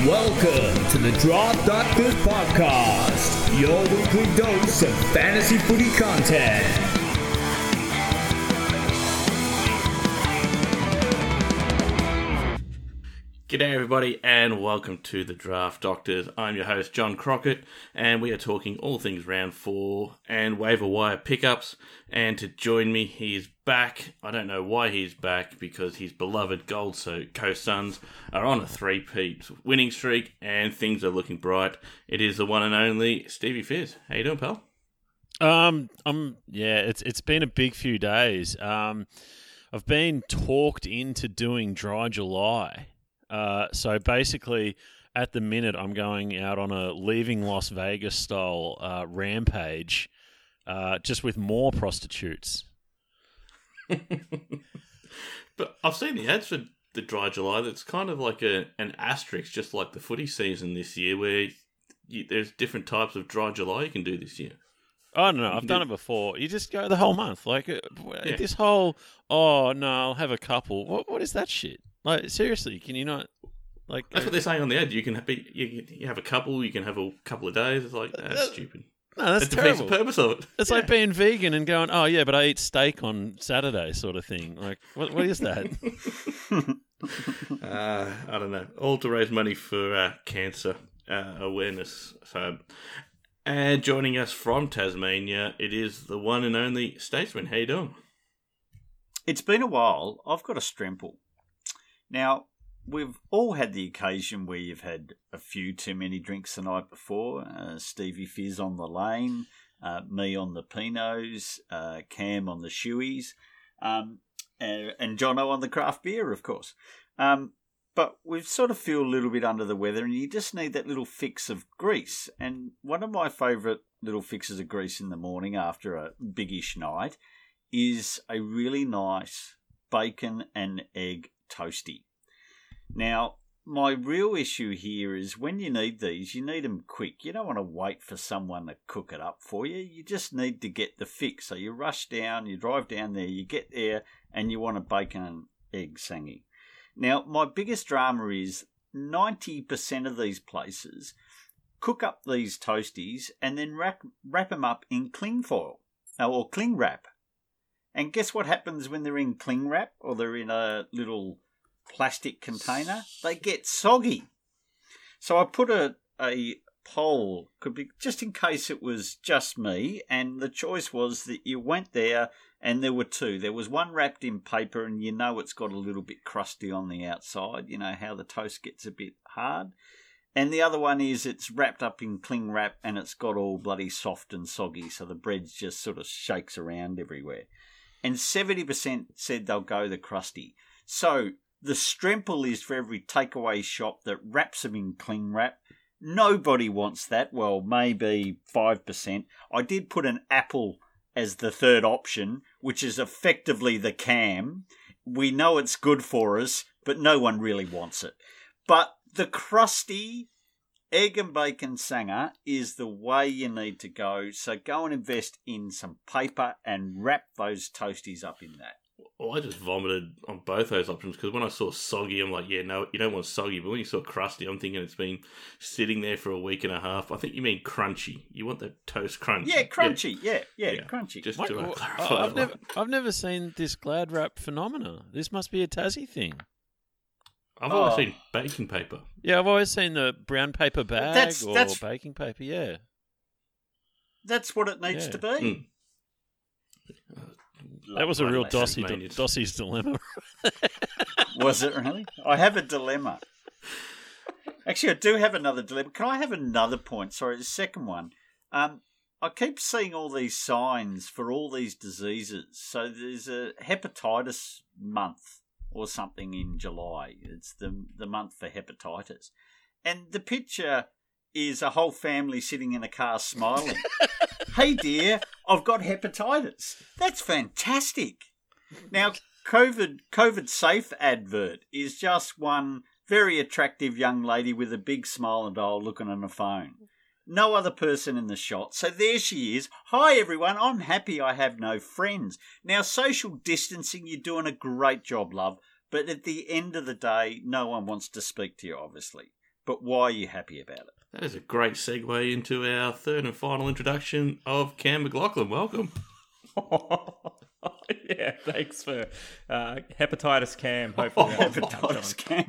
Welcome to the Draft Doctors Podcast, your weekly dose of fantasy footy content. G'day everybody and welcome to the Draft Doctors. I'm your host John Crockett and we are talking all things round 4 and waiver wire pickups. And to join me, he's back. I don't know why he's back, because his beloved Gold Coast Suns are on a 3-peat winning streak and things are looking bright. It is the one and only Stevie Fizz. How you doing, pal? It's been a big few days. I've been talked into doing Dry July. So basically, at the minute, I'm going out on a leaving Las Vegas style rampage, just with more prostitutes. But I've seen the ads for the Dry July. That's kind of like an asterisk, just like the footy season this year, where there's different types of Dry July you can do this year. Oh, no, I've done it before. You just go the whole month. This whole, I'll have a couple. What is that shit? Like, seriously, can you not? Like, that's what they're saying on the ad. You can you have a couple. You can have a couple of days. It's like that's stupid. No, that's terrible. Defeats the purpose of it. It's like being vegan and going, oh yeah, but I eat steak on Saturday, sort of thing. Like, what is that? I don't know. All to raise money for cancer awareness. So, and joining us from Tasmania, it is the one and only Statesman. How you doing? It's been a while. I've got a Stremple. Now, we've all had the occasion where you've had a few too many drinks the night before. Stevie Fizz on the lane, me on the Pinots, Cam on the Shoeys, and Jono on the craft beer, of course. But we sort of feel a little bit under the weather, and you just need that little fix of grease. And one of my favourite little fixes of grease in the morning after a biggish night is a really nice bacon and egg toasty. Now, my real issue here is when you need these, you need them quick. You don't want to wait for someone to cook it up for you. You just need to get the fix. So you rush down, you drive down there, you get there, and you want a bacon and egg sangy. Now, my biggest drama is 90% of these places cook up these toasties and then wrap them up in cling foil or cling wrap. And guess what happens when they're in cling wrap or they're in a little plastic container? They get soggy. So I put a poll, could be just in case it was just me, and the choice was that you went there and there were two. There was one wrapped in paper and you know it's got a little bit crusty on the outside, you know how the toast gets a bit hard. And the other one is it's wrapped up in cling wrap and it's got all bloody soft and soggy, so the bread just sort of shakes around everywhere. And 70% said they'll go the crusty. So the Stremple is for every takeaway shop that wraps them in cling wrap. Nobody wants that. Well, maybe 5%. I did put an apple as the third option, which is effectively the cam. We know it's good for us, but no one really wants it. But the crusty egg and bacon sanger is the way you need to go. So go and invest in some paper and wrap those toasties up in that. Well, I just vomited on both those options because when I saw soggy, I'm like, yeah, no, you don't want soggy. But when you saw crusty, I'm thinking it's been sitting there for a week and a half. I think you mean crunchy. You want the toast crunchy. Yeah, crunchy. Yeah, crunchy. Just to clarify. I've never seen this Glad Wrap phenomena. This must be a Tassie thing. I've always seen baking paper. Yeah, I've always seen the brown paper bag or baking paper, yeah. That's what it needs to be. That was a real Dossie's dilemma. Was it really? I have a dilemma. Actually, I do have another dilemma. Can I have another point? Sorry, the second one. I keep seeing all these signs for all these diseases. So there's a hepatitis month or something in July. It's the month for hepatitis. And the picture is a whole family sitting in a car smiling. Hey dear, I've got hepatitis. That's fantastic. Now, COVID safe advert is just one very attractive young lady with a big smile and all looking on a phone. No other person in the shot. So there she is. Hi, everyone. I'm happy I have no friends. Now, social distancing, you're doing a great job, love. But at the end of the day, no one wants to speak to you, obviously. but why are you happy about it? That is a great segue into our third and final introduction of Cam McLaughlin. Welcome. Yeah, thanks for hepatitis Cam. Hopefully, Hepatitis Cam.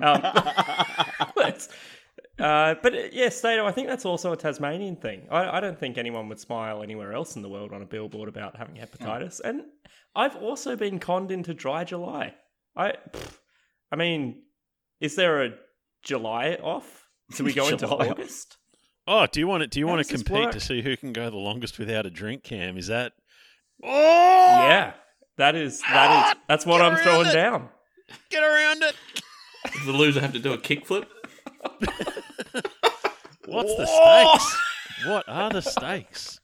But yeah, Stato, I think that's also a Tasmanian thing. I don't think anyone would smile anywhere else in the world on a billboard about having hepatitis. And I've also been conned into dry July. I mean, is there a July off? Do we go into July off. August? Oh, do you want to does this compete work? to see who can go the longest without a drink, Cam? Is that? Oh, Yeah, that's what I'm around throwing it. down. Get around it. Does the loser have to do a kickflip? What's the stakes? What are the stakes?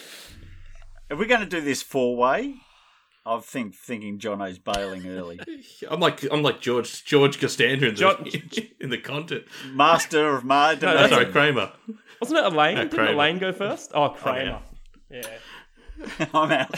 Are we going to do this 4-way? I'm thinking Jono's bailing early. I'm like George Costanza in the content. Master of Mud. No, Oh, that's sorry, Kramer. Wasn't it Elaine? Didn't Kramer. Elaine go first? Oh, Kramer. yeah. Yeah. I'm out.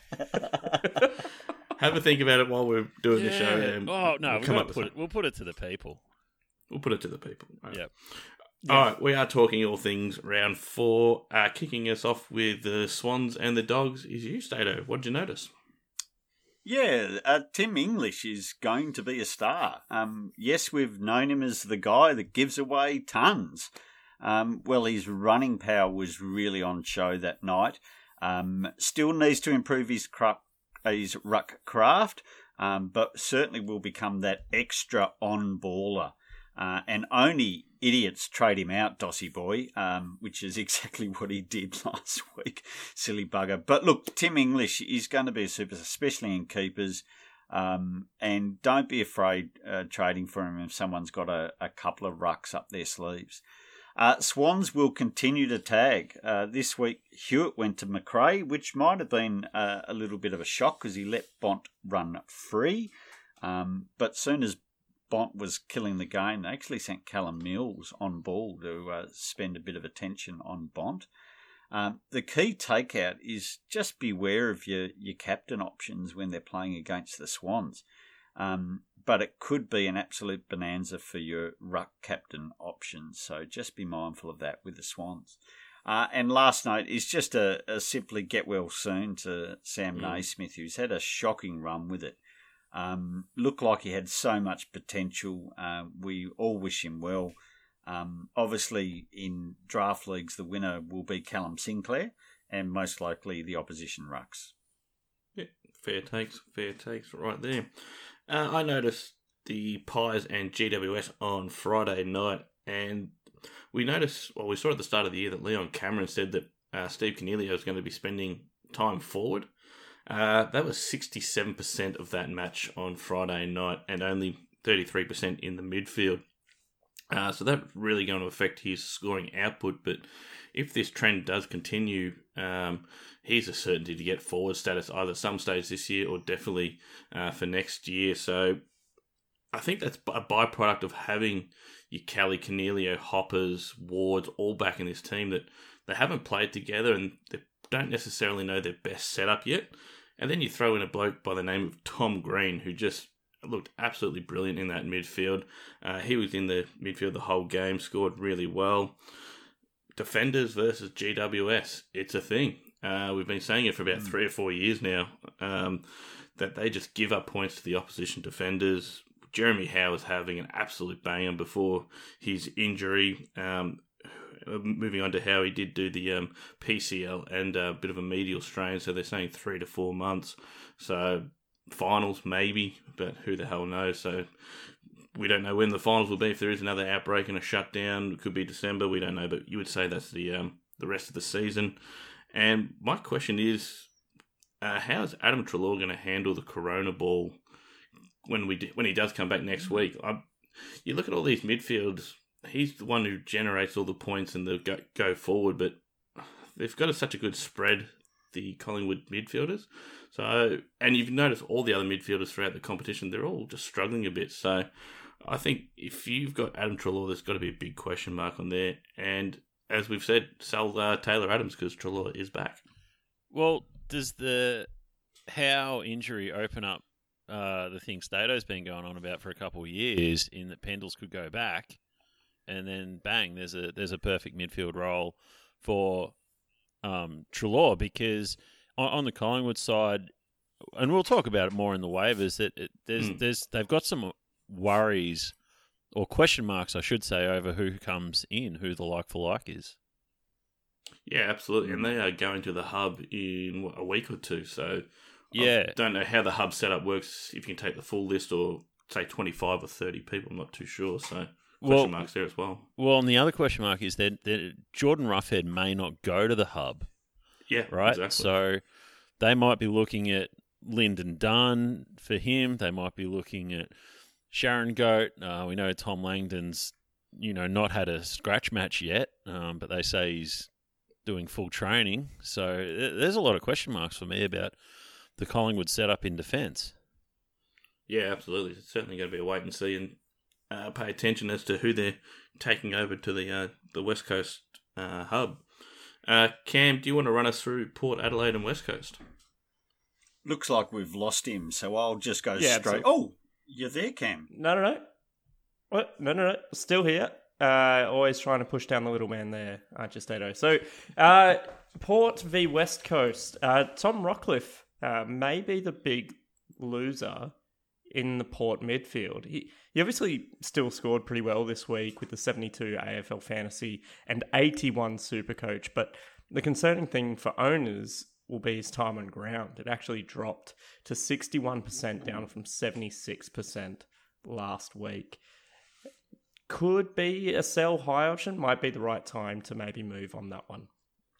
Have a think about it while we're doing the show. And Oh no, we'll we'll put it to the people. We'll put it to the people. Right. Yep. All right, we are talking all things round 4. Kicking us off with the Swans and the Dogs is you, Stato. What did you notice? Yeah, Tim English is going to be a star. Yes, we've known him as the guy that gives away tons. Well, his running power was really on show that night. Still needs to improve his ruck craft, but certainly will become that extra on-baller. And only idiots trade him out, Dossie boy, which is exactly what he did last week. Silly bugger. But look, Tim English is going to be a super, especially in keepers. And don't be afraid trading for him if someone's got a couple of rucks up their sleeves. Swans will continue to tag. This week, Hewitt went to McRae, which might have been a little bit of a shock because he let Bont run free. But soon as Bont was killing the game, they actually sent Callum Mills on ball to spend a bit of attention on Bont. The key takeout is just beware of your captain options when they're playing against the Swans. But it could be an absolute bonanza for your ruck captain options. So just be mindful of that with the Swans. And last night is just a simply get well soon to Sam Naismith, who's had a shocking run with it. Looked like he had so much potential. We all wish him well. Obviously, in draft leagues, the winner will be Callum Sinclair and most likely the opposition rucks. Yeah, fair takes right there. I noticed the Pies and GWS on Friday night, and we saw at the start of the year that Leon Cameron said that Steve Coniglio was going to be spending time forward. That was 67% of that match on Friday night and only 33% in the midfield. So that's really going to affect his scoring output. But if this trend does continue, he's a certainty to get forward status either some stage this year or definitely for next year. So I think that's a byproduct of having your Kelly, Coniglio, Hoppers, Wards all back in this team that they haven't played together and they don't necessarily know their best setup yet. And then you throw in a bloke by the name of Tom Green, who just looked absolutely brilliant in that midfield. He was in the midfield the whole game, scored really well. Defenders versus GWS, it's a thing. We've been saying it for about 3 or 4 years now, that they just give up points to the opposition defenders. Jeremy Howe was having an absolute banger before his injury. Moving on to how he did do the PCL and a bit of a medial strain, so they're saying 3 to 4 months. So finals maybe, but who the hell knows? So we don't know when the finals will be. If there is another outbreak and a shutdown, it could be December. We don't know, but you would say that's the rest of the season. And my question is, how is Adam Treloar going to handle the Corona ball when he does come back next week? You look at all these midfields. He's the one who generates all the points and the go forward, but they've got such a good spread, the Collingwood midfielders. So, and you've noticed all the other midfielders throughout the competition, they're all just struggling a bit. So I think if you've got Adam Treloar, there's got to be a big question mark on there. And as we've said, sell Taylor Adams because Treloar is back. Well, does the Howe injury open up the thing Stato's been going on about for a couple of years in that Pendles could go back? and then bang, there's a perfect midfield role for Treloar, because on the Collingwood side, and we'll talk about it more in the waivers, that they've got some worries or question marks, I should say, over who comes in, who the like for like is. Yeah, absolutely. And they are going to the hub in a week or two. So yeah, I don't know how the hub setup works, if you can take the full list or say 25 or 30 people. I'm not too sure. So question marks there as well. Well, and the other question mark is that Jordan Roughhead may not go to the hub. Yeah, right. Exactly. So they might be looking at Lyndon Dunn for him. They might be looking at Sharon Goat. We know Tom Langdon's, not had a scratch match yet, but they say he's doing full training. So there's a lot of question marks for me about the Collingwood setup in defence. Yeah, absolutely. It's certainly going to be a wait and see, and pay attention as to who they're taking over to the West Coast hub. Cam, do you want to run us through Port Adelaide and West Coast? Looks like we've lost him, so I'll just go straight. Absolutely. Oh, you're there, Cam. No. What? No. Still here. Always trying to push down the little man there, Justedo. So, Port v West Coast. Tom Rockliff may be the big loser in the Port midfield. He obviously still scored pretty well this week with the 72 AFL Fantasy and 81 Supercoach, but the concerning thing for owners will be his time on ground. It actually dropped to 61%, down from 76% last week. Could be a sell high option, might be the right time to maybe move on that one.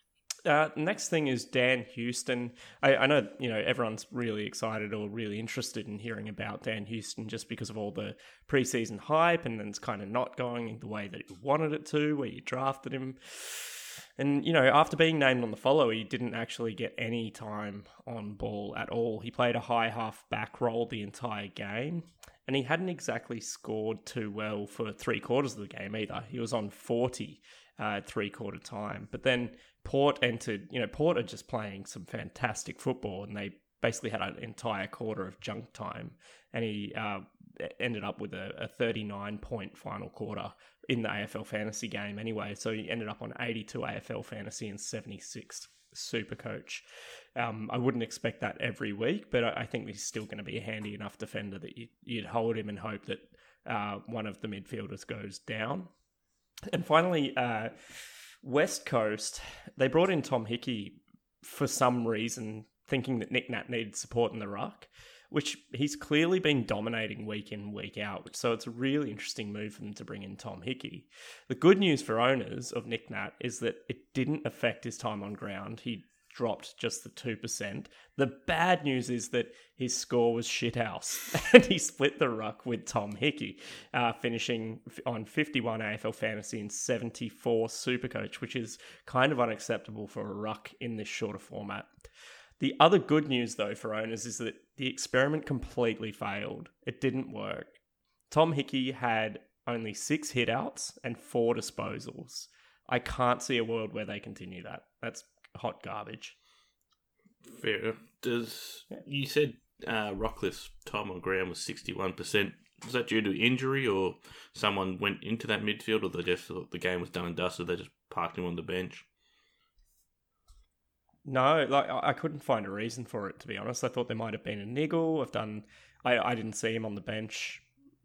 Next thing is Dan Houston. I know, everyone's really excited or really interested in hearing about Dan Houston just because of all the preseason hype, and then it's kind of not going the way that you wanted it to, where you drafted him. And, after being named on the follow, he didn't actually get any time on ball at all. He played a high half back role the entire game, and he hadn't exactly scored too well for 3/4 of the game either. He was on 40 3/4 time. But then Port entered, Port are just playing some fantastic football, and they basically had an entire quarter of junk time, and he ended up with a 39-point final quarter in the AFL Fantasy game anyway. So he ended up on 82 AFL Fantasy and 76 Supercoach. I wouldn't expect that every week, but I think he's still going to be a handy enough defender that you'd hold him and hope that one of the midfielders goes down. And finally, West Coast, they brought in Tom Hickey for some reason, thinking that Nick Nat needed support in the ruck, which he's clearly been dominating week in, week out. So it's a really interesting move for them to bring in Tom Hickey. The good news for owners of Nick Nat is that it didn't affect his time on ground. He dropped just the 2%. The bad news is that his score was shithouse, and he split the ruck with Tom Hickey, finishing on 51 AFL Fantasy and 74 Supercoach, which is kind of unacceptable for a ruck in this shorter format. The other good news, though, for owners is that the experiment completely failed. It didn't work. Tom Hickey had only 6 hit-outs and 4 disposals. I can't see a world where they continue that. That's hot garbage. Fair. You said Rockliff's time on ground was 61%. Was that due to injury, or someone went into that midfield, or they just thought the game was done and dusted, they just parked him on the bench? No, I couldn't find a reason for it, to be honest. I thought there might have been a niggle. I didn't see him on the bench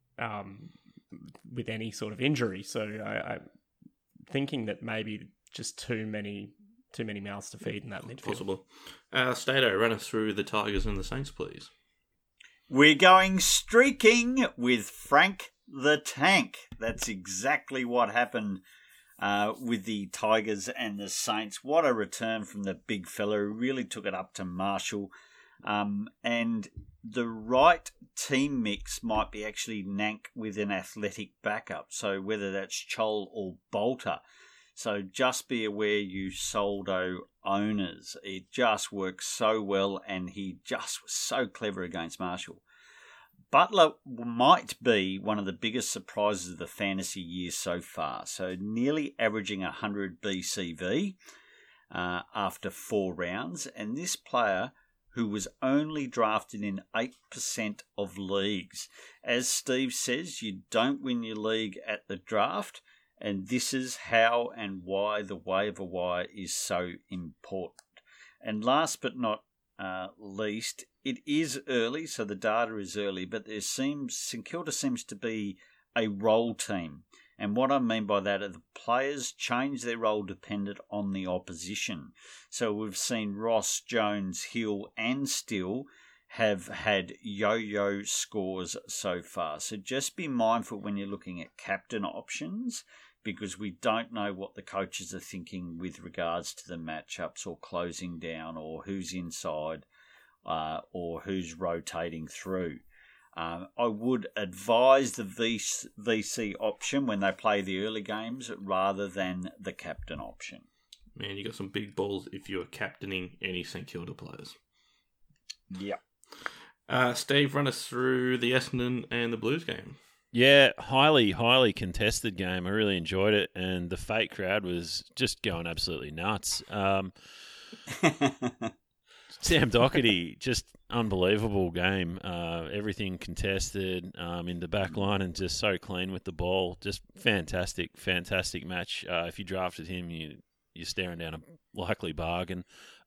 with any sort of injury, so I'm thinking that maybe just too many mouths to feed in that midfield. Possible. Stato, run us through the Tigers and the Saints, please. We're going streaking with Frank the Tank. That's exactly what happened with the Tigers and the Saints. What a return from the big fella who really took it up to Marshall. And the right team mix might be actually Nank with an athletic backup. So whether that's Chol or Bolter. So just be aware, you Soldo owners. It just works so well, and he just was so clever against Marshall. Butler might be one of the biggest surprises of the fantasy year so far. So nearly averaging 100 BCV after 4 rounds. And this player, who was only drafted in 8% of leagues. As Steve says, you don't win your league at the draft. And this is how and why the waiver wire is so important. And last but not least, it is early, so the data is early, but St Kilda seems to be a role team. And what I mean by that are the players change their role dependent on the opposition. So we've seen Ross, Jones, Hill and Still have had yo-yo scores so far. So just be mindful when you're looking at captain options, because we don't know what the coaches are thinking with regards to the matchups or closing down or who's inside or who's rotating through. I would advise the VC option when they play the early games rather than the captain option. Man, you got some big balls if you're captaining any St Kilda players. Yep. Steve, run us through the Essendon and the Blues game. Yeah, highly contested game. I really enjoyed it, and the fake crowd was just going absolutely nuts. Sam Doherty, just unbelievable game. Everything contested in the back line and just so clean with the ball. Just fantastic match. If you drafted him, you're staring down a likely bargain.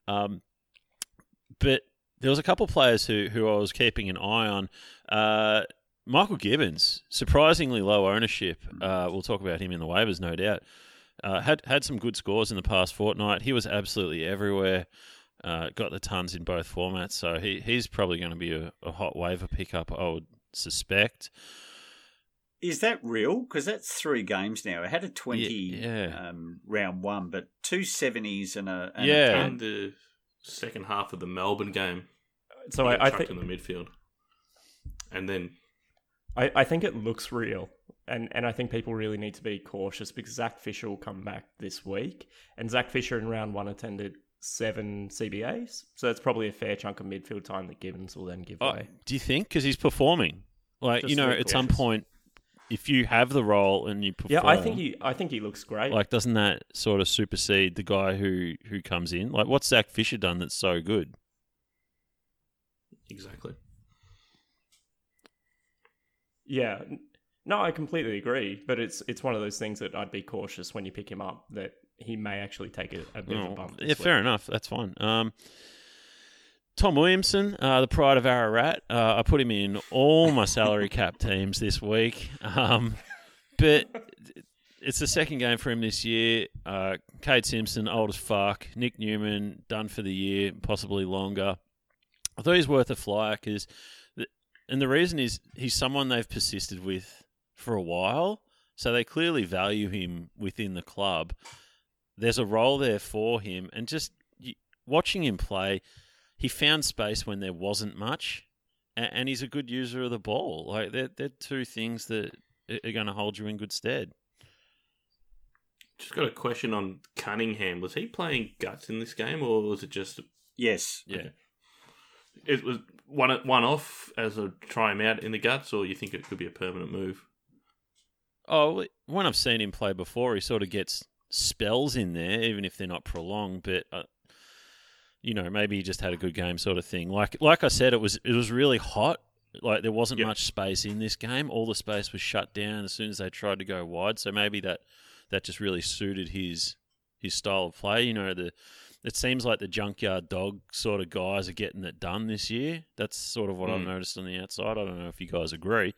But there was a couple of players who I was keeping an eye on. Michael Gibbons, surprisingly low ownership. We'll talk about him in the waivers, no doubt. Had some good scores in the past fortnight. He was absolutely everywhere. Got the tons in both formats, so he's probably going to be a hot waiver pickup, I would suspect. Is that real? Because that's 3 games now. It had a 20 round one, but 2 70s and a 10. And the second half of the Melbourne game. So I think in the midfield, and then I think it looks real, and I think people really need to be cautious because Zach Fisher will come back this week, and Zach Fisher in round 1 attended 7 CBAs, so that's probably a fair chunk of midfield time that Gibbons will then give away. Do you think? Because he's performing, at some point, if you have the role and you perform, I think he looks great. Like, doesn't that sort of supersede the guy who comes in? Like, what's Zach Fisher done that's so good? Exactly. Yeah, no, I completely agree, but it's one of those things that I'd be cautious when you pick him up that he may actually take a bit of a bump. Yeah, fair enough. That's fine. Tom Williamson, the pride of Ararat. I put him in all my salary cap teams this week, but it's the second game for him this year. Cade Simpson, old as fuck. Nick Newman, done for the year, possibly longer. I thought he's worth a flyer and the reason is he's someone they've persisted with for a while, so they clearly value him within the club. There's a role there for him, and just watching him play, he found space when there wasn't much, and he's a good user of the ball. Like they're 2 things that are going to hold you in good stead. Just got a question on Cunningham. Was he playing guts in this game, or was it just... Yes. Yeah. Okay. It was one off as a try him out in the guts, or you think it could be a permanent move? Oh, when I've seen him play before, he sort of gets spells in there, even if they're not prolonged. But maybe he just had a good game, sort of thing. Like I said, it was really hot. Like there wasn't much space in this game. All the space was shut down as soon as they tried to go wide. So maybe that just really suited his style of play. It seems like the junkyard dog sort of guys are getting it done this year. That's sort of what I've noticed on the outside. I don't know if you guys agree.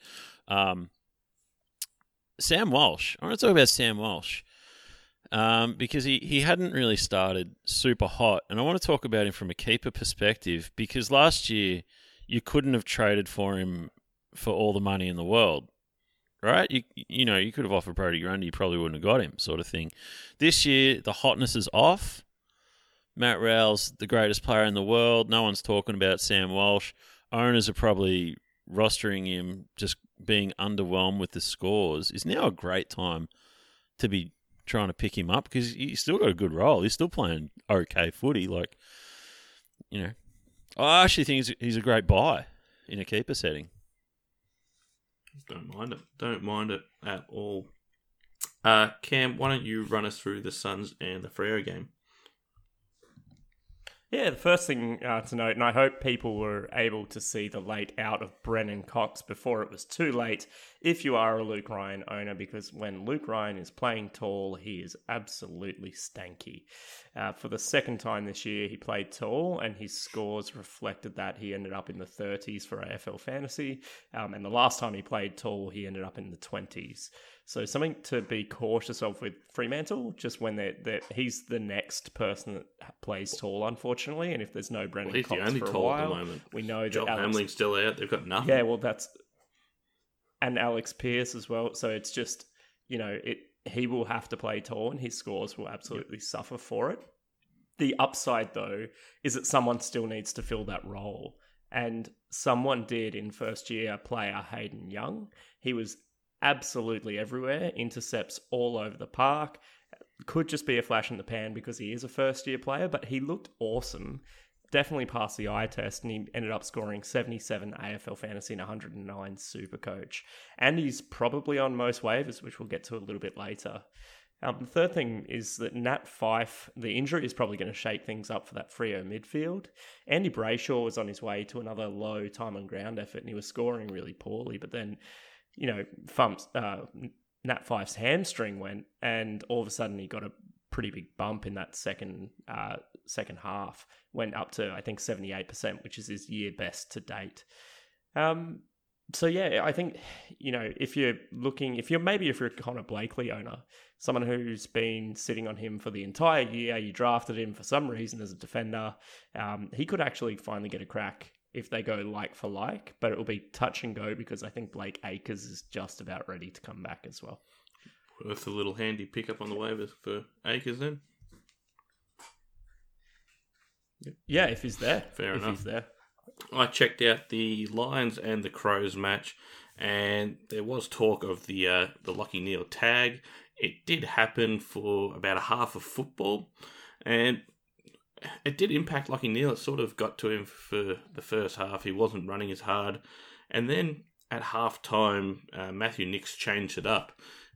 Sam Walsh. I want to talk about Sam Walsh because he hadn't really started super hot. And I want to talk about him from a keeper perspective because last year you couldn't have traded for him for all the money in the world. Right? You could have offered Brody Grundy, you probably wouldn't have got him, sort of thing. This year, the hotness is off. Matt Rowell's the greatest player in the world. No one's talking about Sam Walsh. Owners are probably rostering him, just being underwhelmed with the scores. Is now a great time to be trying to pick him up because he's still got a good role. He's still playing okay footy. I actually think he's a great buy in a keeper setting. Don't mind it at all. Cam, why don't you run us through the Suns and the Freo game? Yeah, the first thing to note, and I hope people were able to see the late out of Brennan Cox before it was too late, if you are a Luke Ryan owner, because when Luke Ryan is playing tall, he is absolutely stanky. For the second time this year, he played tall, and his scores reflected that. He ended up in the 30s for AFL Fantasy, and the last time he played tall, he ended up in the 20s. So something to be cautious of with Fremantle, just when he's the next person that plays tall, unfortunately, and if there's no Brendan he's Cox the only for a tall while, at the moment. we know Joel that Hamling's still out. They've got nothing. Yeah, well, and Alex Pearce as well. So it's just, he will have to play tall, and his scores will absolutely suffer for it. The upside, though, is that someone still needs to fill that role, and someone did in first year player Hayden Young. He was absolutely everywhere, intercepts all over the park. Could just be a flash in the pan because he is a first year player, but he looked awesome. Definitely passed the eye test, and he ended up scoring 77 AFL Fantasy and 109 Supercoach. And he's probably on most waivers, which we'll get to a little bit later. The third thing is that Nat Fyfe, the injury is probably going to shake things up for that Freo midfield. Andy Brayshaw was on his way to another low time on ground effort, and he was scoring really poorly, but then Nat Fyfe's hamstring went, and all of a sudden he got a pretty big bump in that second half. Went up to, I think, 78%, which is his year best to date. So yeah, I think, if you're a Connor Blakely owner, someone who's been sitting on him for the entire year, you drafted him for some reason as a defender, he could actually finally get a crack if they go like for like, but it will be touch and go because I think Blake Acres is just about ready to come back as well. Worth a little handy pickup on the waivers for Acres then. Yeah, if he's there. Fair enough. If he's there. I checked out the Lions and the Crows match, and there was talk of the Lachie Neale tag. It did happen for about a half of football, and it did impact Lachie Neale. It sort of got to him for the first half. He wasn't running as hard. And then at half-time, Matthew Nicks changed it up.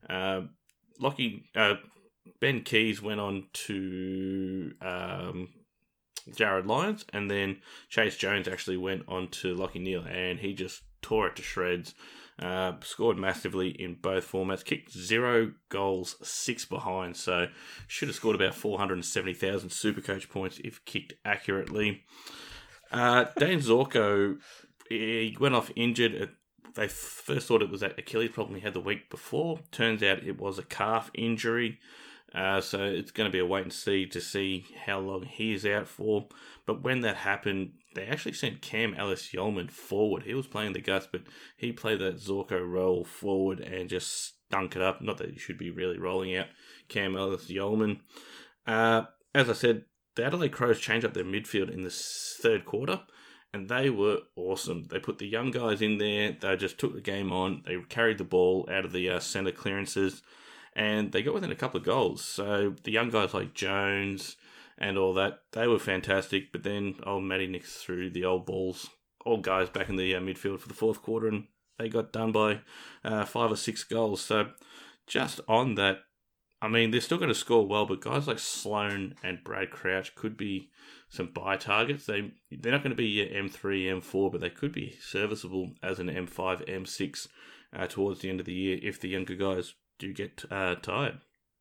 Ben Keys went on to Jared Lyons, and then Chase Jones actually went on to Lachie Neale, and he just tore it to shreds. Scored massively in both formats, kicked 0 goals, 6 behind, so should have scored about 470,000 Supercoach points if kicked accurately. Dane Zorko, he went off injured. They first thought it was that Achilles problem he had the week before. Turns out it was a calf injury. So it's going to be a wait and see how long he is out for. But when that happened, they actually sent Cam Ellis-Yolmen forward. He was playing the guts, but he played that Zorko role forward and just stunk it up. Not that he should be really rolling out Cam Ellis-Yolmen. As I said, the Adelaide Crows changed up their midfield in the third quarter, and they were awesome. They put the young guys in there. They just took the game on. They carried the ball out of the centre clearances, and they got within a couple of goals. So the young guys like Jones and all that, they were fantastic. But then old Matty Nicks threw the old balls, all guys back in the midfield for the fourth quarter, and they got done by 5 or 6 goals. So just on that, I mean, they're still going to score well, but guys like Sloan and Brad Crouch could be some buy targets. They're not going to be your M3, M4, but they could be serviceable as an M5, M6 towards the end of the year if the younger guys do get tired.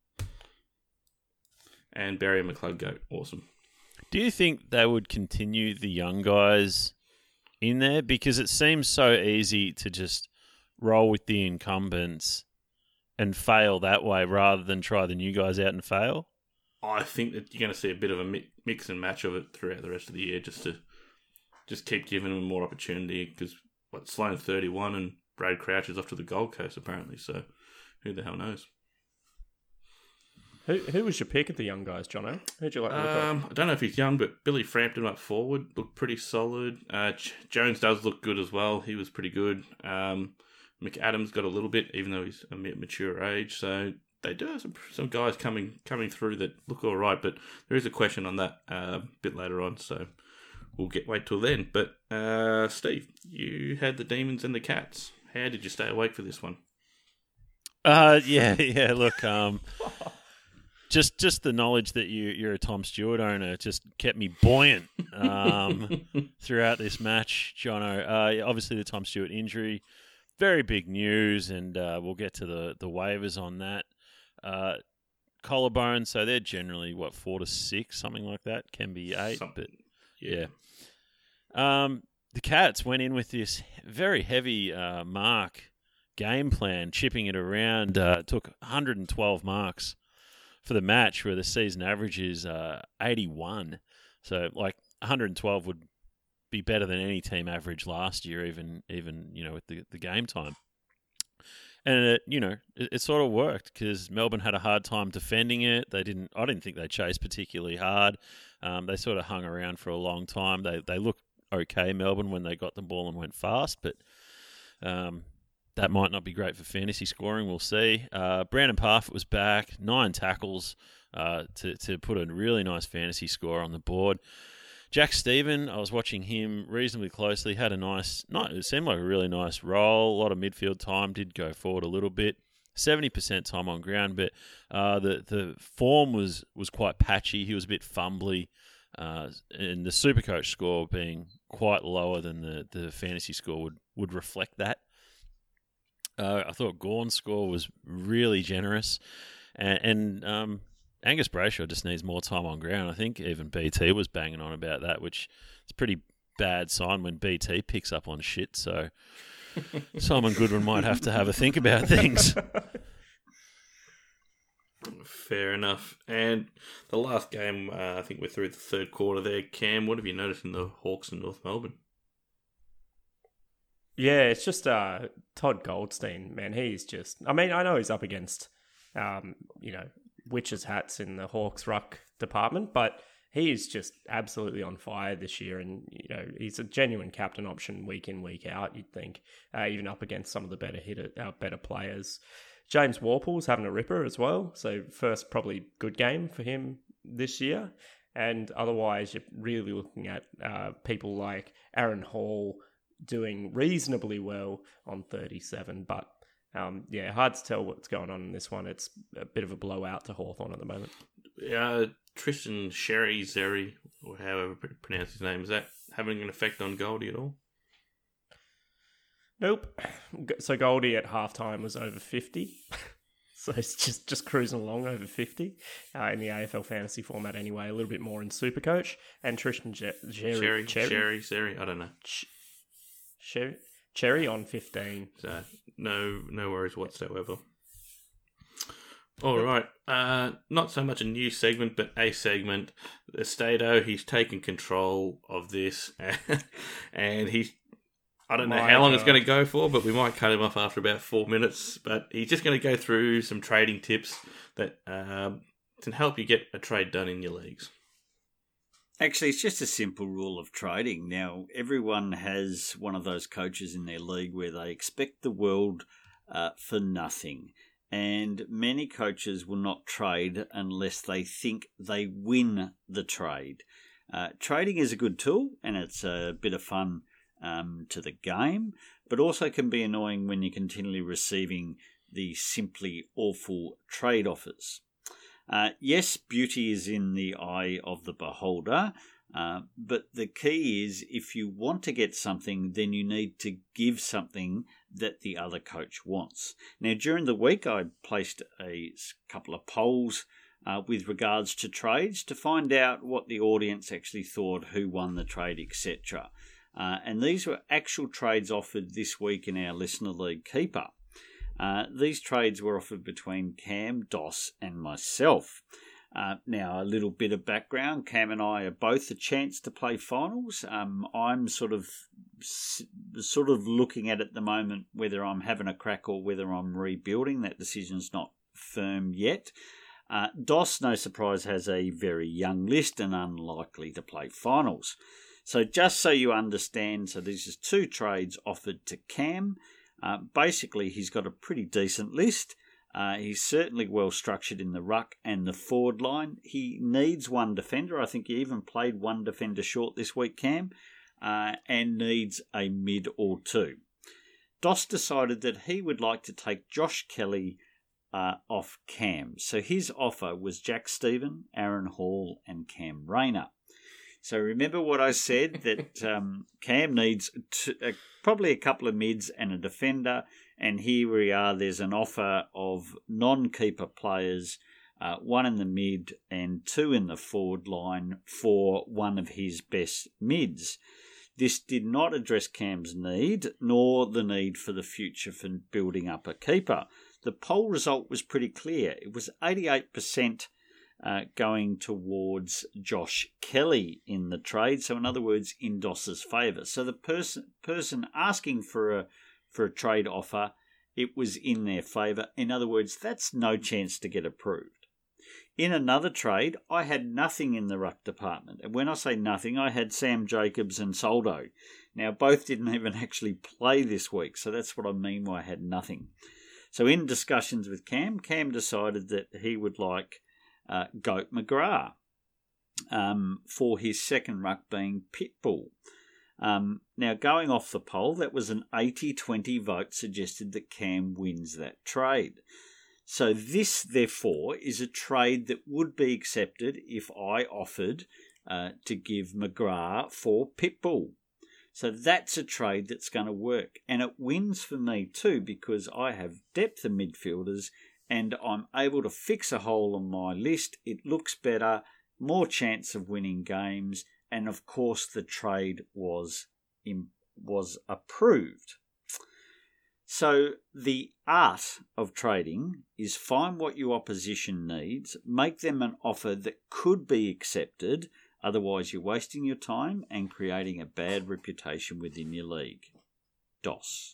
And Barry and McLeod go awesome. Do you think they would continue the young guys in there? Because it seems so easy to just roll with the incumbents and fail that way rather than try the new guys out and fail. I think that you're going to see a bit of a mix and match of it throughout the rest of the year just to keep giving them more opportunity because Sloan's 31 and Brad Crouch is off to the Gold Coast apparently, so who the hell knows? Who was your pick at the young guys, Jono? Who'd you like to look at? I don't know if he's young, but Billy Frampton up forward looked pretty solid. Jones does look good as well. He was pretty good. McAdams got a little bit, even though he's a mature age. So they do have some guys coming through that look all right, but there is a question on that a bit later on, so we'll wait till then. But Steve, you had the Demons and the Cats. How did you stay awake for this one? Yeah. Look, just the knowledge that you're a Tom Stewart owner just kept me buoyant throughout this match, Jono. Obviously, the Tom Stewart injury, very big news, and we'll get to the waivers on that. Collarbone, so they're generally, 4 to 6, something like that. Can be 8, but yeah. The Cats went in with this very heavy mark game plan, chipping it around. Took 112 marks for the match, where the season average is 81. So, 112 would be better than any team average last year, even with the game time. And it sort of worked, because Melbourne had a hard time defending it. I didn't think they chased particularly hard. They sort of hung around for a long time. They looked okay, Melbourne, when they got the ball and went fast, but that might not be great for fantasy scoring. We'll see. Brandon Parfitt was back, 9 tackles to put a really nice fantasy score on the board. Jack Stephen, I was watching him reasonably closely, had it seemed like a really nice role, a lot of midfield time, did go forward a little bit, 70% time on ground, but the form was quite patchy. He was a bit fumbly, and the Supercoach score being quite lower than the fantasy score would reflect that. I thought Gawn's score was really generous, and Angus Brayshaw just needs more time on ground. I think even BT was banging on about that, which is a pretty bad sign when BT picks up on shit. So Simon Goodwin might have to have a think about things. Fair enough. And the last game, I think we're through the third quarter there. Cam, what have you noticed in the Hawks in North Melbourne? Yeah, it's just Todd Goldstein, man. He's just... I mean, I know he's up against, witches' hats in the Hawks ruck department, but he is just absolutely on fire this year, and he's a genuine captain option week in, week out, you'd think, even up against some of the better players. James Warple's having a ripper as well, so first probably good game for him this year, and otherwise you're really looking at people like Aaron Hall doing reasonably well on 37, but hard to tell what's going on in this one. It's a bit of a blowout to Hawthorn at the moment. Tristan Zeri, or however you pronounce his name, is that having an effect on Goldie at all? Nope. So Goldie at halftime was over 50. So it's just cruising along over 50 in the AFL fantasy format anyway, a little bit more in Supercoach. And Tristan Zeri, I don't know. Cherry on 15. So no worries whatsoever. All right. Not so much a new segment, but a segment. Stato, he's taken control of this, and I don't know how long it's going to go for, but we might cut him off after about 4 minutes. But he's just going to go through some trading tips that can help you get a trade done in your leagues. Actually, it's just a simple rule of trading. Now, everyone has one of those coaches in their league where they expect the world for nothing. And many coaches will not trade unless they think they win the trade. Trading is a good tool, and it's a bit of fun to the game, but also can be annoying when you're continually receiving the simply awful trade offers. Yes, beauty is in the eye of the beholder, but the key is if you want to get something, then you need to give something that the other coach wants. Now, during the week, I placed a couple of polls with regards to trades to find out what the audience actually thought, who won the trade, etc. And these were actual trades offered this week in our Listener League Keeper. These trades were offered between Cam, Doss and myself. Now, a little bit of background. Cam and I are both a chance to play finals. I'm sort of looking at the moment whether I'm having a crack or whether I'm rebuilding. That decision's not firm yet. Doss, no surprise, has a very young list and unlikely to play finals. So just so you understand, so this is 2 trades offered to Cam. Basically, he's got a pretty decent list. He's certainly well structured in the ruck and the forward line. He needs one defender. I think he even played one defender short this week, Cam, and needs a mid or 2. Doss decided that he would like to take Josh Kelly off Cam. So his offer was Jack Stephen, Aaron Hall, and Cam Rayner. So remember what I said, that Cam needs probably a couple of mids and a defender, and here we are, there's an offer of non-keeper players, one in the mid and two in the forward line for one of his best mids. This did not address Cam's need, nor the need for the future for building up a keeper. The poll result was pretty clear. It was 88% going towards Josh Kelly in the trade. So in other words, in Doss's favour. So the person asking for a trade offer, it was in their favour. In other words, that's no chance to get approved. In another trade, I had nothing in the ruck department. And when I say nothing, I had Sam Jacobs and Soldo. Now, both didn't even actually play this week, so that's what I mean by I had nothing. So in discussions with Cam decided that he would like Goat McGrath for his second ruck being Pitbull. Now, going off the poll, that was an 80-20 vote suggested that Cam wins that trade. So this, therefore, is a trade that would be accepted if I offered to give McGrath for Pitbull. So that's a trade that's going to work. And it wins for me too, because I have depth of midfielders and I'm able to fix a hole on my list. It looks better, more chance of winning games, and of course the trade was approved. So the art of trading is find what your opposition needs, make them an offer that could be accepted, otherwise you're wasting your time and creating a bad reputation within your league. Doss.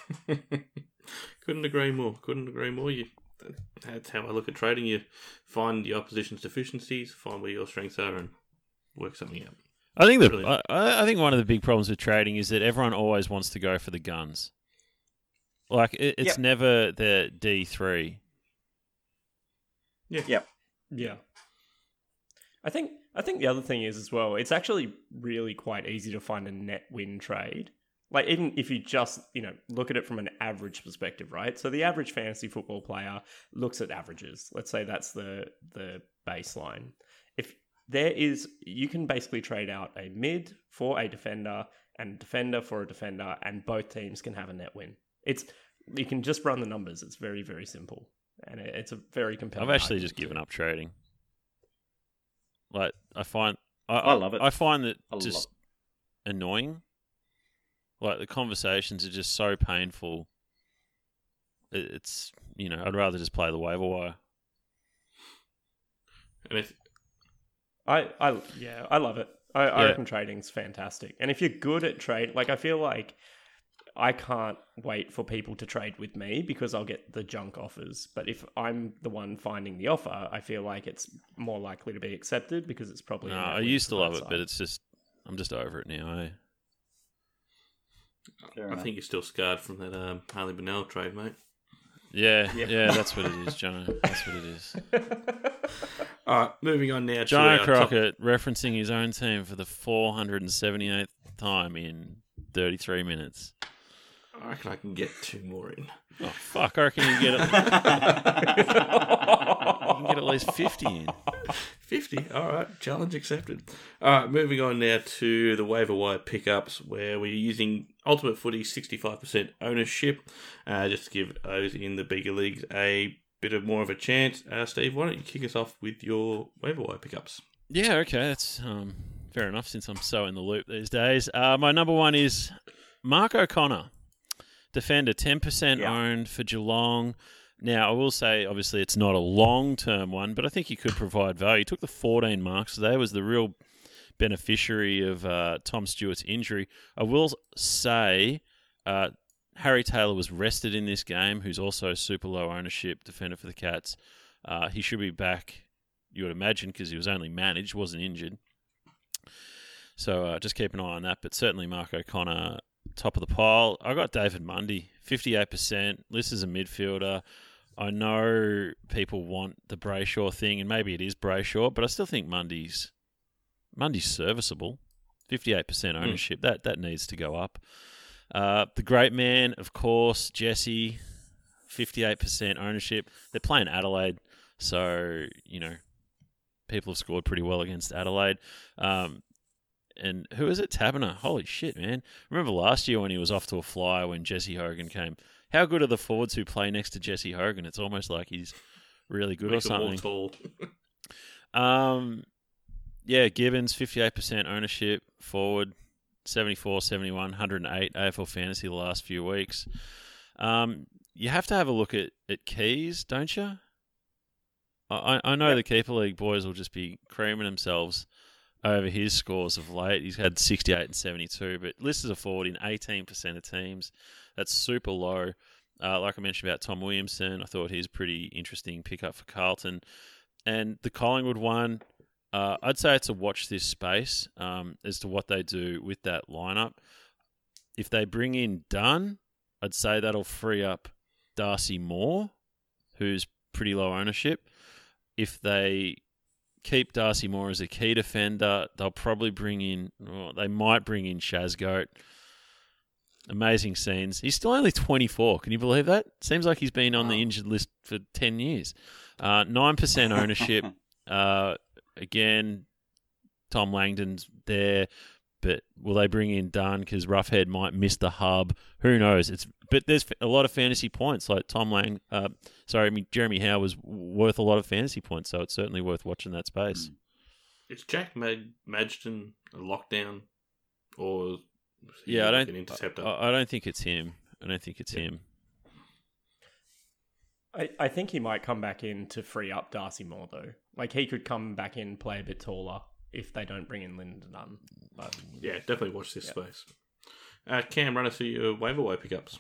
Couldn't agree more. That's how I look at trading. You find the opposition's deficiencies, find where your strengths are, and work something out. I think one of the big problems with trading is that everyone always wants to go for the guns. Like, it's never the D3. Yeah. Yep. Yeah. I think the other thing is as well, it's actually really quite easy to find a net win trade. Like, even if you just, look at it from an average perspective, right? So the average fantasy football player looks at averages. Let's say that's the baseline. If there is, you can basically trade out a mid for a defender and a defender for a defender, and both teams can have a net win. You can just run the numbers. It's very, very simple, and it's a very compelling. I've actually just given up trading. Like, I love it. I find that just annoying. Like, the conversations are just so painful. It's I'd rather just play the waiver wire. And I love it. I reckon trading's fantastic, and if you're good at trade, like, I feel like I can't wait for people to trade with me because I'll get the junk offers. But if I'm the one finding the offer, I feel like it's more likely to be accepted because it's probably... No, I used to love it, but it's just... I'm just over it now, eh? I think you're still scarred from that Harley Bennell trade, mate. Yeah, that's what it is, Jono. That's what it is. All right, moving on now. Jono Crockett referencing his own team for the 478th time in 33 minutes. I reckon I can get two more in. Oh, fuck. I reckon you can get at least 50 in. 50? All right. Challenge accepted. All right, moving on now to the waiver wire pickups, where we're using Ultimate Footy 65% ownership, just to give those in the bigger leagues a bit of more of a chance. Steve, why don't you kick us off with your waiver wire pickups? Yeah, okay. That's fair enough since I'm so in the loop these days. My number one is Mark O'Connor. Defender, 10% owned for Geelong. Now, I will say, obviously, it's not a long-term one, but I think he could provide value. He took the 14 marks today, was the real beneficiary of Tom Stewart's injury. I will say Harry Taylor was rested in this game, who's also super low ownership defender for the Cats. He should be back, you would imagine, because he was only managed, wasn't injured. So just keep an eye on that, but certainly Mark O'Connor... top of the pile. I got David Mundy, 58%. This is a midfielder. I know people want the Brayshaw thing, and maybe it is Brayshaw, but I still think Mundy's serviceable. 58% ownership. That needs to go up. The great man, of course, Jesse, 58% ownership. They're playing Adelaide, so, people have scored pretty well against Adelaide. And who is it? Taberner. Holy shit, man. Remember last year when he was off to a flyer when Jesse Hogan came? How good are the forwards who play next to Jesse Hogan? It's almost like he's really good or something. Tall. Gibbons, 58% ownership, forward, 74, 71, 108 AFL Fantasy the last few weeks. You have to have a look at Keys, don't you? I know the Keeper League boys will just be creaming themselves over his scores of late. He's had 68 and 72, but listed as a forward in 18% of teams. That's super low. Like I mentioned about Tom Williamson, I thought he's a pretty interesting pickup for Carlton. And the Collingwood one, I'd say it's a watch this space as to what they do with that lineup. If they bring in Dunn, I'd say that'll free up Darcy Moore, who's pretty low ownership. If they keep Darcy Moore as a key defender, they'll probably they might bring in Shaz Goat. Amazing scenes. He's still only 24. Can you believe that? Seems like he's been on the injured list for 10 years. 9% ownership. Again, Tom Langdon's there, but will they bring in Dunn because Roughhead might miss the hub? Who knows? But there's a lot of fantasy points. Like Jeremy Howe was worth a lot of fantasy points, so it's certainly worth watching that space. Is Jack Madgen a lockdown, or I don't. An interceptor? I don't think it's him. Him. I think he might come back in to free up Darcy Moore, though. Like, he could come back in, play a bit taller if they don't bring in Lyndon Dunn. But, definitely watch this space. Cam, run us through your waiver wire pickups.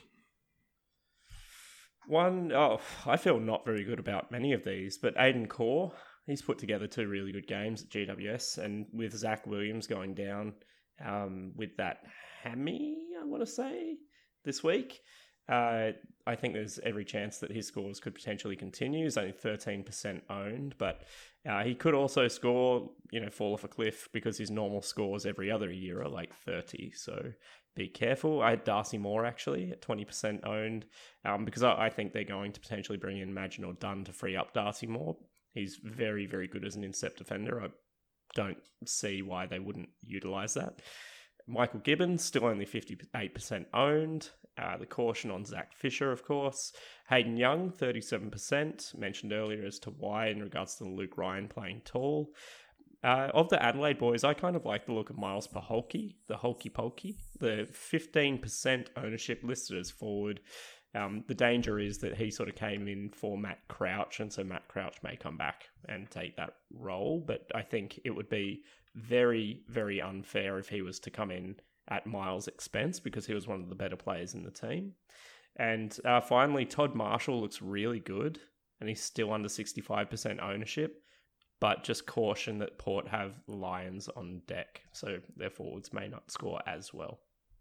I feel not very good about many of these, but Aiden Core, he's put together 2 really good games at GWS, and with Zach Williams going down with that hammy, I want to say, this week, I think there's every chance that his scores could potentially continue. He's only 13% owned, but he could also score, fall off a cliff because his normal scores every other year are like 30. So be careful. I had Darcy Moore actually at 20% owned because I think they're going to potentially bring in Madgen or Dunn to free up Darcy Moore. He's very, very good as an intercept defender. I don't see why they wouldn't utilise that. Michael Gibbons, still only 58% owned. The caution on Zach Fisher, of course. Hayden Young, 37%. Mentioned earlier as to why in regards to Luke Ryan playing tall. Of the Adelaide boys, I kind of like the look of Miles Paholke, the Hulky Pokey. The 15% ownership listed as forward. The danger is that he sort of came in for Matt Crouch, and so Matt Crouch may come back and take that role. But I think it would be very, very unfair if he was to come in at Miles' expense because he was one of the better players in the team. And finally, Todd Marshall looks really good, and he's still under 65% ownership, but just caution that Port have Lions on deck, so their forwards may not score as well.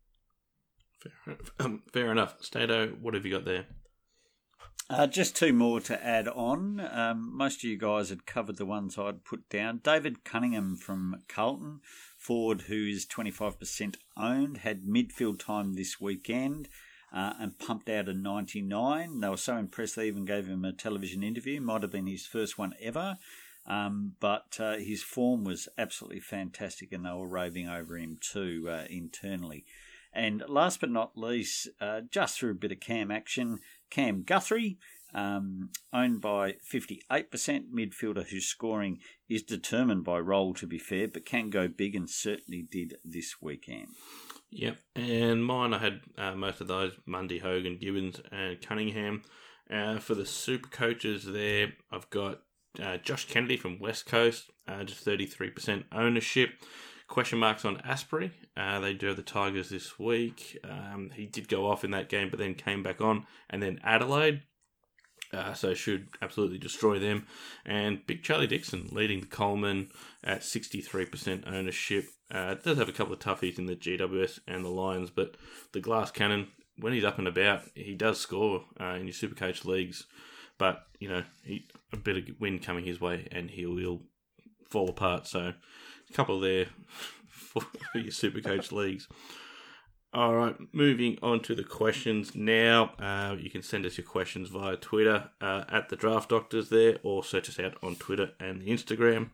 Fair enough. Stato, what have you got there? Just 2 more to add on. Most of you guys had covered the ones I'd put down. David Cunningham from Carlton, forward who is 25% owned, had midfield time this weekend and pumped out a 99. They were so impressed they even gave him a television interview. Might have been his first one ever. But his form was absolutely fantastic and they were raving over him too internally. And last but not least, just through a bit of Cam action, Cam Guthrie, owned by 58% midfielder whose scoring is determined by role, to be fair, but can go big and certainly did this weekend. Yep, and mine I had most of those, Mundy, Hogan, Gibbons and Cunningham. For the super coaches there, I've got Josh Kennedy from West Coast, just 33% ownership. Question marks on Asprey. They do have the Tigers this week. He did go off in that game, but then came back on. And then Adelaide. So should absolutely destroy them. And Big Charlie Dixon leading the Coleman at 63% ownership. Does have a couple of toughies in the GWS and the Lions, but the glass cannon, when he's up and about, he does score in your Supercoach leagues. But, a bit of wind coming his way and he'll fall apart. So a couple there for your Supercoach leagues. All right, moving on to the questions now. You can send us your questions via Twitter at the Draft Doctors there, or search us out on Twitter and the Instagram.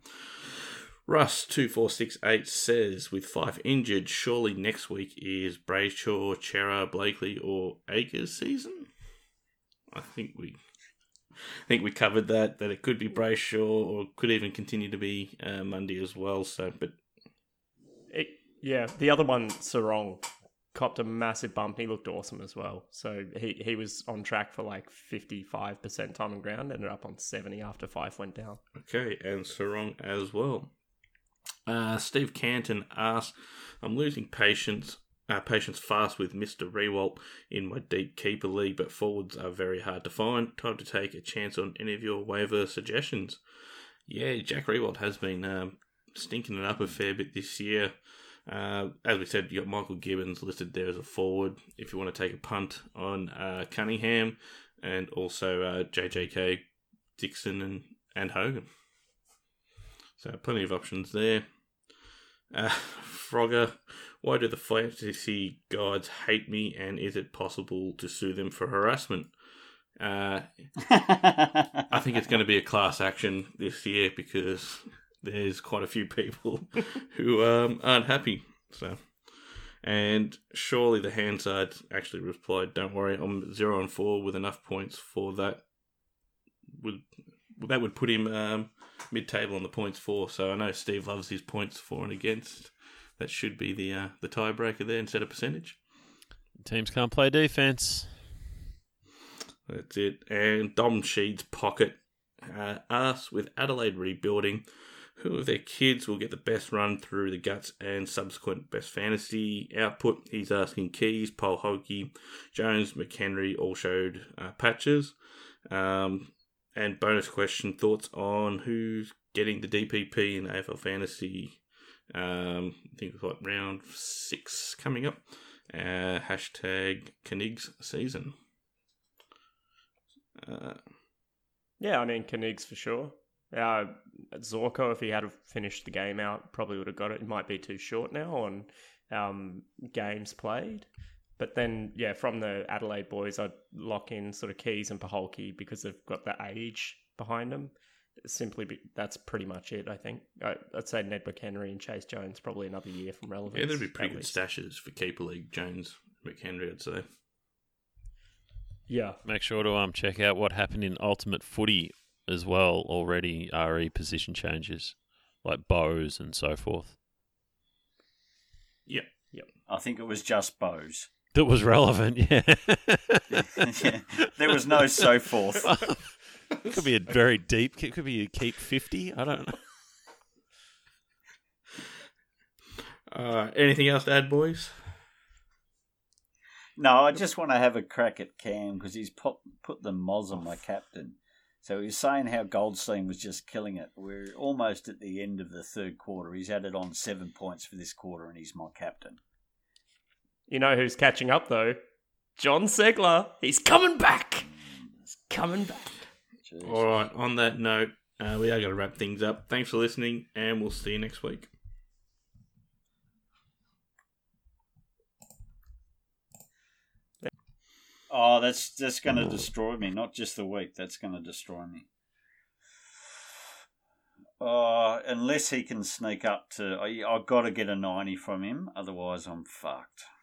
Russ2468 says, with 5 injured, surely next week is Brayshaw, Chera, Blakely, or Akers' season? I think we covered that it could be Brayshaw, or could even continue to be Mundy as well. So, but the other one, Sarong, copped a massive bump. He looked awesome as well. So he was on track for like 55% time on ground, ended up on 70 after 5 went down. Okay, and Sarong as well. Steve Canton asks, I'm losing patience fast with Mr. Rewalt in my deep keeper league, but forwards are very hard to find. Time to take a chance on any of your waiver suggestions. Yeah, Jack Rewalt has been stinking it up a fair bit this year. As we said, you got Michael Gibbons listed there as a forward if you want to take a punt on Cunningham, and also JJK, Dixon and Hogan. So plenty of options there. Frogger, why do the fantasy gods hate me, and is it possible to sue them for harassment? I think it's going to be a class action this year because there's quite a few people who aren't happy. So, and surely the Hansard actually replied, "Don't worry, I'm 0-4 with enough points for that. That would put him mid-table on the points for." So I know Steve loves his points for and against. That should be the tiebreaker there instead of percentage. Teams can't play defense. That's it. And Dom Sheed's pocket asks, with Adelaide rebuilding, who of their kids will get the best run through the guts and subsequent best fantasy output? He's asking Keys, Paul Hockey, Jones, McHenry all showed patches. And bonus question, thoughts on who's getting the DPP in AFL Fantasy? I think we've got round 6 coming up. Hashtag Knigs season. Yeah, I mean, Knigs for sure. Zorko, if he had finished the game out, probably would have got it. It might be too short now on games played. But then, yeah, from the Adelaide boys, I'd lock in sort of Keys and Paholke because they've got the age behind them. That's pretty much it, I think. I'd say Ned McHenry and Chase Jones probably another year from relevance. Yeah, there'd be pretty good stashes for Keeper League, Jones, McHenry, I'd say. Yeah. Make sure to check out what happened in Ultimate Footy as well already, RE position changes, like bows and so forth. Yep. I think it was just bows. That was relevant, yeah. Yeah. There was no so forth. It could be a very deep, it could be a keep 50, I don't know. Anything else to add, boys? No, I just want to have a crack at Cam because he's put the moz on my captain. So he was saying how Goldstein was just killing it. We're almost at the end of the third quarter. He's added on 7 points for this quarter and he's my captain. You know who's catching up, though? John Segler. He's coming back. He's coming back. Jeez. All right, on that note, we are going to wrap things up. Thanks for listening, and we'll see you next week. Oh, that's going to destroy me. Not just the week. That's going to destroy me. Unless he can sneak up to... I've got to get a 90 from him. Otherwise, I'm fucked.